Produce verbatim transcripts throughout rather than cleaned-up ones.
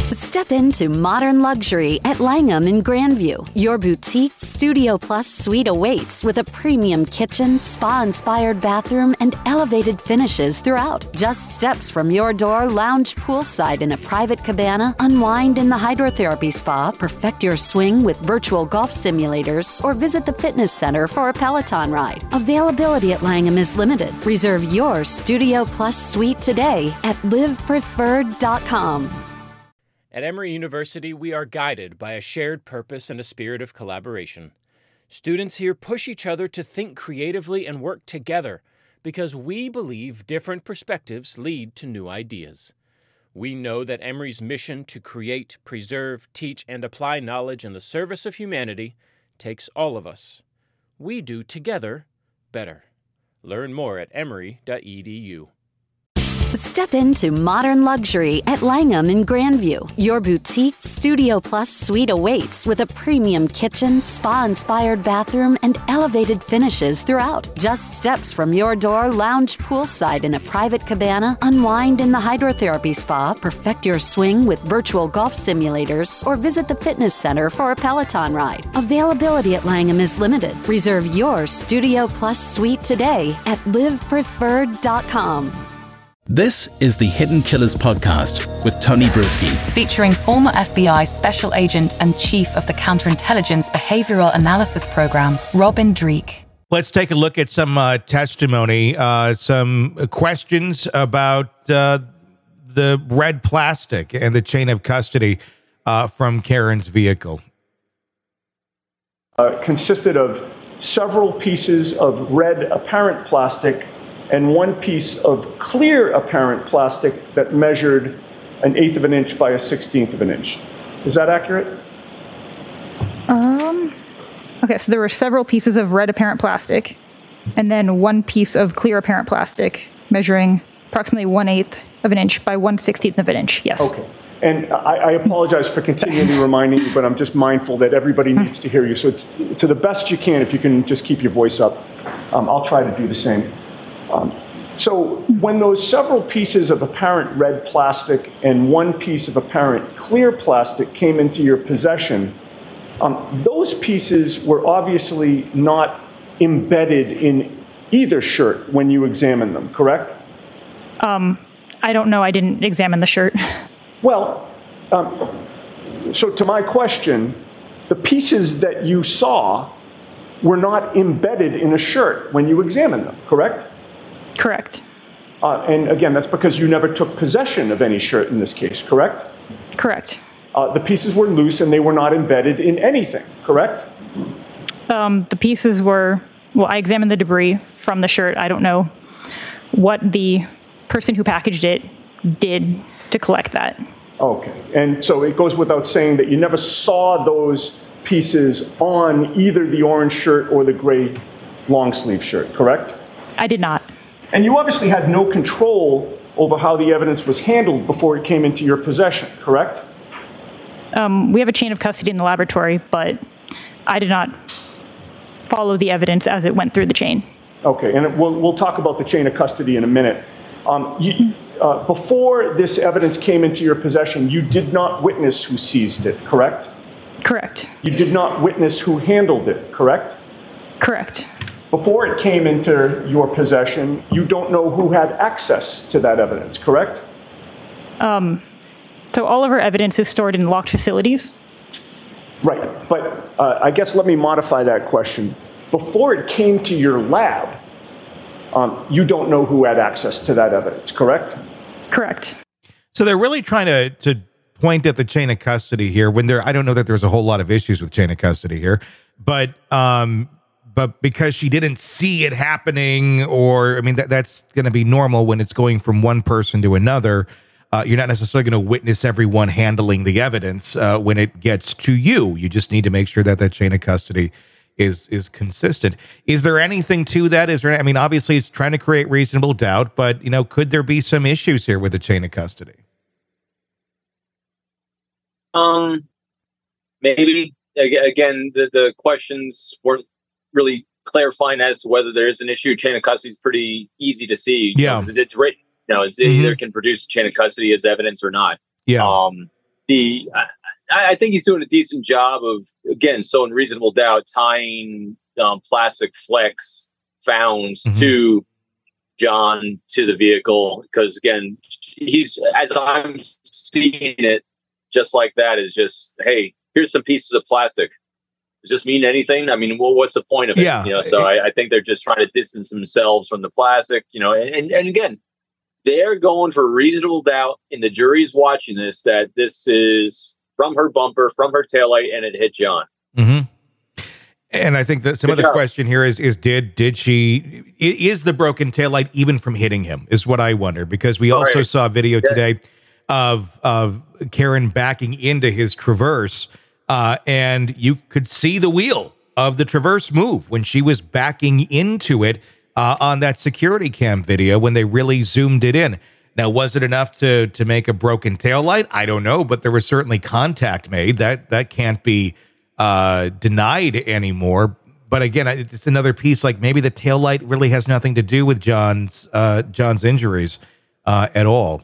Step into modern luxury at Langham in Grandview. Your boutique Studio Plus suite awaits with a premium kitchen, spa-inspired bathroom, and elevated finishes throughout. Just steps from your door, lounge poolside in a private cabana, unwind in the hydrotherapy spa, perfect your swing with virtual golf simulators, or visit the fitness center for a Peloton ride. Availability at Langham is limited. Reserve your Studio Plus suite today at live preferred dot com. At Emory University, we are guided by a shared purpose and a spirit of collaboration. Students here push each other to think creatively and work together because we believe different perspectives lead to new ideas. We know that Emory's mission to create, preserve, teach, and apply knowledge in the service of humanity takes all of us. We do together better. Learn more at emory dot e d u. Step into modern luxury at Langham in Grandview. Your boutique Studio Plus suite awaits with a premium kitchen, spa-inspired bathroom, and elevated finishes throughout. Just steps from your door, lounge poolside in a private cabana, unwind in the hydrotherapy spa, perfect your swing with virtual golf simulators, or visit the fitness center for a Peloton ride. Availability at Langham is limited. Reserve your Studio Plus suite today at live preferred dot com. This is the Hidden Killers podcast with Tony Brisky. Featuring former F B I Special Agent and Chief of the Counterintelligence Behavioral Analysis Program, Robin Dreeke. Let's take a look at some uh, testimony, uh, some questions about uh, the red plastic and the chain of custody uh, from Karen's vehicle. Uh, consisted of several pieces of red apparent plastic and one piece of clear apparent plastic that measured an eighth of an inch by a sixteenth of an inch. Is that accurate? Um. Okay, so there were several pieces of red apparent plastic, and then one piece of clear apparent plastic measuring approximately one eighth of an inch by one sixteenth of an inch. Yes. Okay. And I, I apologize for continually reminding you, but I'm just mindful that everybody needs to hear you. So t- to the best you can, if you can just keep your voice up, um, I'll try to do the same. Um, so when those several pieces of apparent red plastic and one piece of apparent clear plastic came into your possession, um, those pieces were obviously not embedded in either shirt when you examined them, correct? Um, I don't know. I didn't examine the shirt. Well, um, so to my question, the pieces that you saw were not embedded in a shirt when you examined them, correct? Correct. Uh, and again, that's because you never took possession of any shirt in this case, correct? Correct. Uh, the pieces were loose and they were not embedded in anything, correct? Um, the pieces were, well, I examined the debris from the shirt. I don't know what the person who packaged it did to collect that. Okay. And so it goes without saying that you never saw those pieces on either the orange shirt or the gray long sleeve shirt, correct? I did not. And you obviously had no control over how the evidence was handled before it came into your possession, correct? Um, we have a chain of custody in the laboratory, but I did not follow the evidence as it went through the chain. Okay, and we'll, we'll talk about the chain of custody in a minute. Um, you, uh, before this evidence came into your possession, you did not witness who seized it, correct? Correct. You did not witness who handled it, correct? Correct. Before it came into your possession, you don't know who had access to that evidence, correct? Um, so all of our evidence is stored in locked facilities. Right, but uh, I guess let me modify that question. Before it came to your lab, um, you don't know who had access to that evidence, correct? Correct. So they're really trying to, to point at the chain of custody here when there, I don't know that there's a whole lot of issues with chain of custody here, but, um, but because she didn't see it happening, or, I mean, that that's going to be normal when it's going from one person to another. Uh, you're not necessarily going to witness everyone handling the evidence uh, when it gets to you. You just need to make sure that that chain of custody is is consistent. Is there anything to that? Is there? I mean, obviously, it's trying to create reasonable doubt, but you know, could there be some issues here with the chain of custody? Um, maybe again, the the questions weren't really clarifying as to whether there is an issue. Chain of custody is pretty easy to see. Yeah, you know, it's written. You know, it's, it mm-hmm. either can produce a chain of custody as evidence or not. Yeah. Um, the I, I think he's doing a decent job of, again, so in reasonable doubt, tying um, plastic flecks found mm-hmm. to John, to the vehicle, because again, he's, as I'm seeing it, just like that, is just, hey, here's some pieces of plastic. Does this mean anything? I mean, well, what's the point of it? Yeah. You know, so I, I think they're just trying to distance themselves from the plastic, you know, and, and again, they're going for reasonable doubt, and the jury's watching this, that this is from her bumper, from her taillight, and it hit John. Mm-hmm. And I think that some Good of the job. question here is, is did did she, is the broken taillight even from hitting him, is what I wonder, because we All also right. saw a video yeah. today of of Karen backing into his Traverse, uh, and you could see the wheel of the Traverse move when she was backing into it uh, on that security cam video when they really zoomed it in. Now, was it enough to to make a broken taillight? I don't know, but there was certainly contact made. That that can't be uh, denied anymore. But again, it's another piece, like maybe the taillight really has nothing to do with John's uh, John's injuries uh, at all.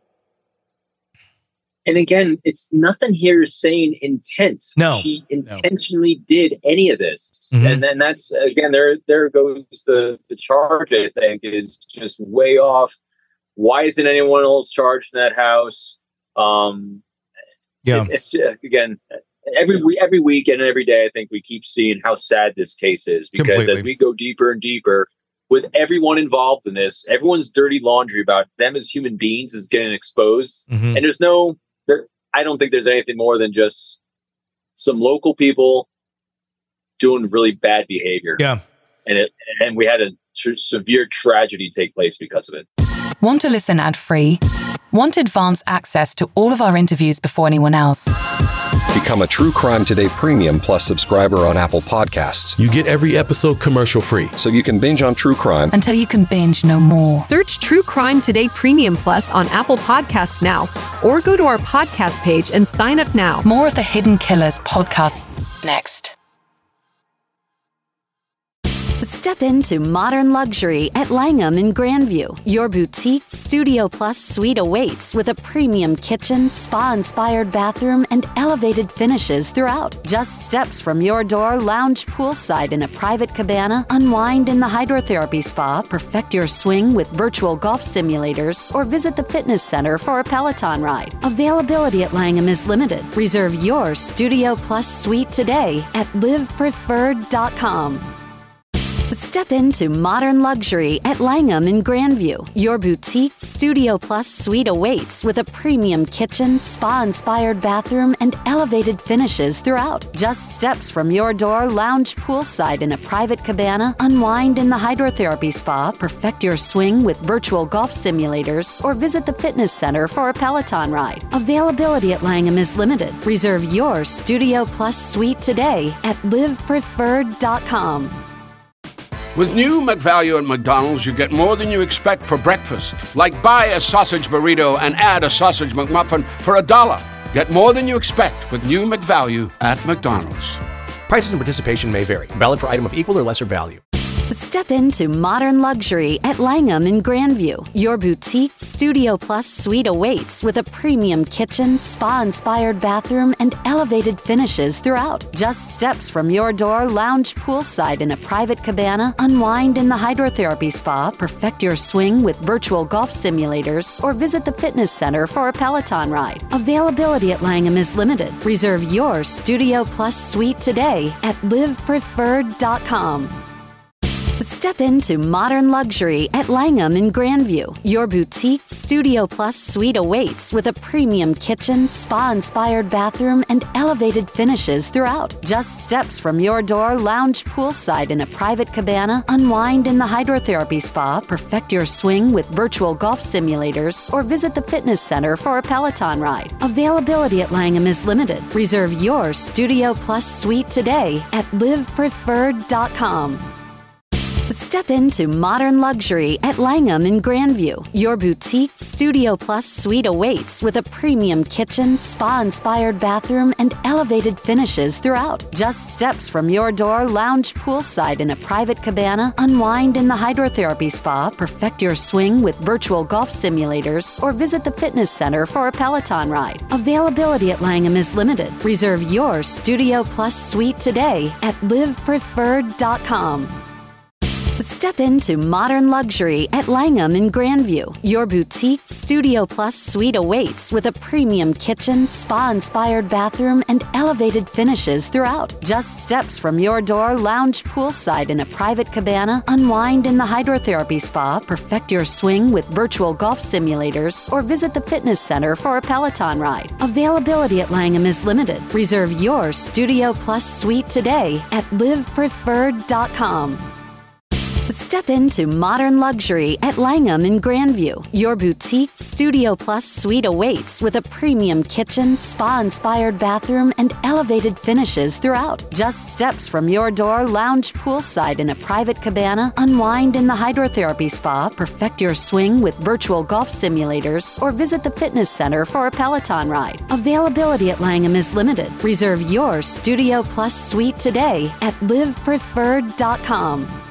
And again, it's nothing here is saying intent. No, she intentionally no. did any of this, mm-hmm. and then that's again there. There goes the the charge. I think is just way off. Why isn't anyone else charged in that house? Um, yeah, it's, it's again every every week and every day. I think we keep seeing how sad this case is, because Completely. as we go deeper and deeper with everyone involved in this, everyone's dirty laundry about them as human beings is getting exposed, mm-hmm. and there's no. There, I don't think there's anything more than just some local people doing really bad behavior. Yeah, and it and we had a tr- severe tragedy take place because of it. Want to listen ad-free? Want advanced access to all of our interviews before anyone else? Become a True Crime Today Premium Plus subscriber on Apple Podcasts. You get every episode commercial-free, so you can binge on true crime until you can binge no more. Search True Crime Today Premium Plus on Apple Podcasts now, or go to our podcast page and sign up now. More of the Hidden Killers podcast next. Step into modern luxury at Langham in Grandview. Your boutique Studio Plus suite awaits with a premium kitchen, spa-inspired bathroom, and elevated finishes throughout. Just steps from your door, lounge poolside in a private cabana, unwind in the hydrotherapy spa, perfect your swing with virtual golf simulators, or visit the fitness center for a Peloton ride. Availability at Langham is limited. Reserve your Studio Plus suite today at live preferred dot com. Step into modern luxury at Langham in Grandview. Your boutique Studio Plus suite awaits with a premium kitchen, spa-inspired bathroom, and elevated finishes throughout. Just steps from your door, lounge poolside in a private cabana, unwind in the hydrotherapy spa, perfect your swing with virtual golf simulators, or visit the fitness center for a Peloton ride. Availability at Langham is limited. Reserve your Studio Plus suite today at live preferred dot com. With new McValue at McDonald's, you get more than you expect for breakfast. Like buy a sausage burrito and add a sausage McMuffin for a dollar. Get more than you expect with new McValue at McDonald's. Prices and participation may vary. Valid for item of equal or lesser value. Step into modern luxury at Langham in Grandview. Your boutique Studio Plus suite awaits with a premium kitchen, spa-inspired bathroom, and elevated finishes throughout. Just steps from your door, lounge poolside in a private cabana, unwind in the hydrotherapy spa, perfect your swing with virtual golf simulators, or visit the fitness center for a Peloton ride. Availability at Langham is limited. Reserve your Studio Plus suite today at live preferred dot com. Step into modern luxury at Langham in Grandview. Your boutique Studio Plus suite awaits with a premium kitchen, spa-inspired bathroom, and elevated finishes throughout. Just steps from your door, lounge poolside in a private cabana, unwind in the hydrotherapy spa, perfect your swing with virtual golf simulators, or visit the fitness center for a Peloton ride. Availability at Langham is limited. Reserve your Studio Plus suite today at live preferred dot com. Step into modern luxury at Langham in Grandview. Your boutique Studio Plus suite awaits with a premium kitchen, spa-inspired bathroom, and elevated finishes throughout. Just steps from your door, lounge poolside in a private cabana, unwind in the hydrotherapy spa, perfect your swing with virtual golf simulators, or visit the fitness center for a Peloton ride. Availability at Langham is limited. Reserve your Studio Plus suite today at live preferred dot com. Step into modern luxury at Langham in Grandview. Your boutique Studio Plus suite awaits with a premium kitchen, spa-inspired bathroom, and elevated finishes throughout. Just steps from your door, lounge poolside in a private cabana, unwind in the hydrotherapy spa, perfect your swing with virtual golf simulators, or visit the fitness center for a Peloton ride. Availability at Langham is limited. Reserve your Studio Plus suite today at live preferred dot com. Step into modern luxury at Langham in Grandview. Your boutique Studio Plus suite awaits with a premium kitchen, spa-inspired bathroom, and elevated finishes throughout. Just steps from your door, lounge poolside in a private cabana, unwind in the hydrotherapy spa, perfect your swing with virtual golf simulators, or visit the fitness center for a Peloton ride. Availability at Langham is limited. Reserve your Studio Plus suite today at live preferred dot com.